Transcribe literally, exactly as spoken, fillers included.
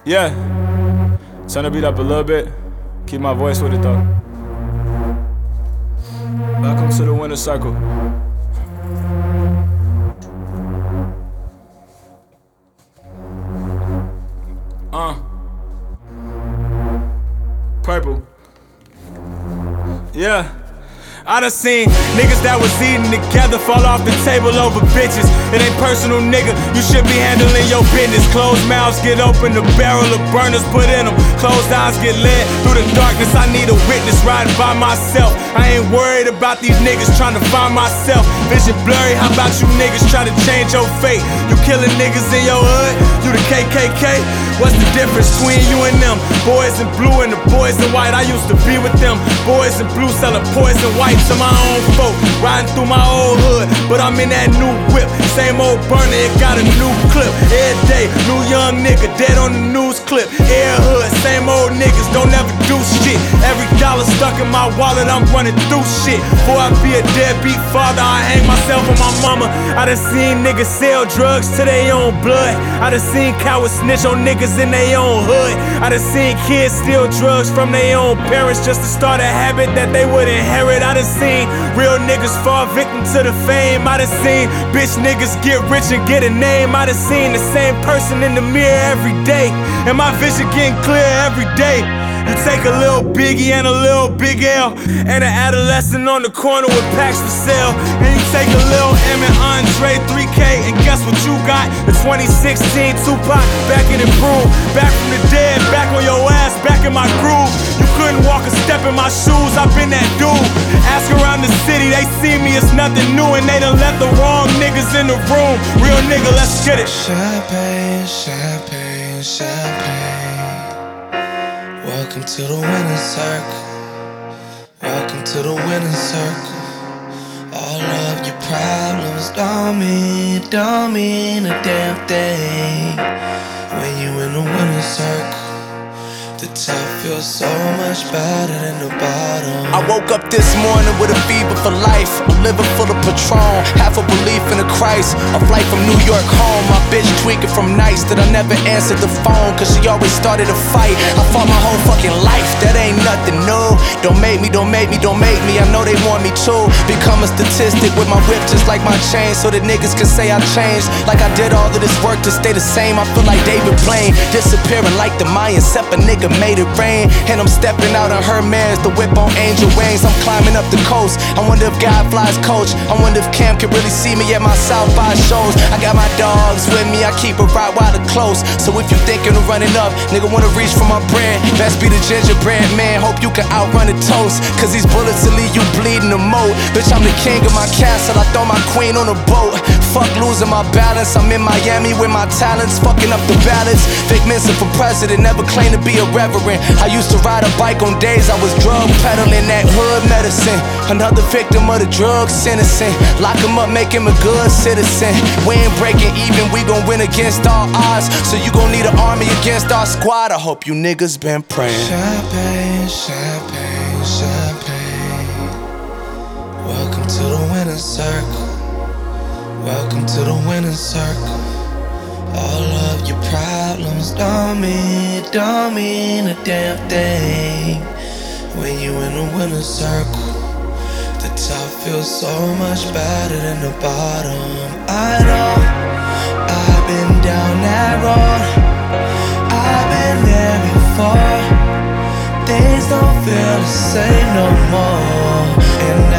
Yeah. Turn the beat up a little bit. Keep my voice with it though. Welcome to the winner's circle. Uh. Purple. Yeah. I done seen niggas that was eating together fall off the table over bitches. It ain't personal, nigga, you should be handling your business. Closed mouths get open, the barrel of burners put in them. Closed eyes get led through the darkness, I need a witness riding by myself. I ain't worried about these niggas trying to find myself. Vision blurry, how about you niggas try to change your fate? You killing niggas in your hood, you the K K K? What's the difference between you and them? Boys in blue and the boys in white, I used to be with them. Boys in blue selling poison white to my own folk, riding through my old hood, but I'm in that new whip. Same old burner, it got a new clip. Every day, new young nigga dead on the news clip. Air hood, same old niggas don't ever do shit. Every dollar stuck in my wallet, I'm running through shit. Before I be a deadbeat father, I hang myself on my mama. I done seen niggas sell drugs to their own blood. I done seen cowards snitch on niggas in their own hood. I done seen kids steal drugs from their own parents just to start a habit that they would inherit. I done seen real niggas fall victim to the fame. I done seen bitch niggas get rich and get a name. I done seen the same person in the mirror every day, and my vision getting clear every day. You take a little Biggie and a little Big L and an adolescent on the corner with packs for sale, and you take a little M and Andre three K, and guess what you got? The twenty sixteen Tupac back in the broom, back from the dead, back on your ass, back in my groove. You couldn't walk a step in my shoes, I've been that dude. Ask around the city, they see me, it's nothing new, and they done let the wrong niggas in the room. Real nigga, let's get it. Champagne, champagne, champagne. Welcome to the winner's circle. Welcome to the winner's circle. All of your problems don't mean, don't mean a damn thing when you in the winner's circle. The top feels so much better than the bottom. I woke up this morning with a fever for life, a liver full of Patron, half a belief in a Christ, a flight from New York home. My bitch tweaking from nights that I never answered the phone, cause she always started a fight. I fought my whole fucking life, that ain't nothing new. Don't make me, don't make me, don't make me, I know they want me to become a statistic with my whip just like my chain, so that niggas can say I changed. Like I did all of this work to stay the same. I feel like David Blaine, disappearing like the Mayans, except a nigga made it rain. And I'm stepping out on her mans, the whip on angel wings. I'm climbing up the coast, I wonder if God flies coach. I wonder if Cam can really see me at my South by shows. I got my dogs with me, I keep a Rottweiler close. So if you thinking of running up, nigga wanna reach for my bread, best be the gingerbread man. Hope you can outrun the toast, cause these bullets will leave you bleeding the moat. Bitch, I'm the king of my castle, I throw my queen on a boat. Fuck losing my balance, I'm in Miami with my talents, fucking up the balance. Vic Mensa for president, never claimed to be a reverend. I used to ride a bike on days I was drug peddling that hood medicine. Another victim of the drug sentencing. Lock him up, make him a good citizen. We ain't breaking even, we gon' win against all odds. So you gon' need an army against our squad. I hope you niggas been praying. Champagne, champagne, champagne. Welcome to the winner's circle. Welcome to the winner's circle. All of your problems don't mean, don't mean a damn thing when you in the winner's circle. The top feels so much better than the bottom. I know I've been down that road, I've been there before. Things don't feel the same no more, and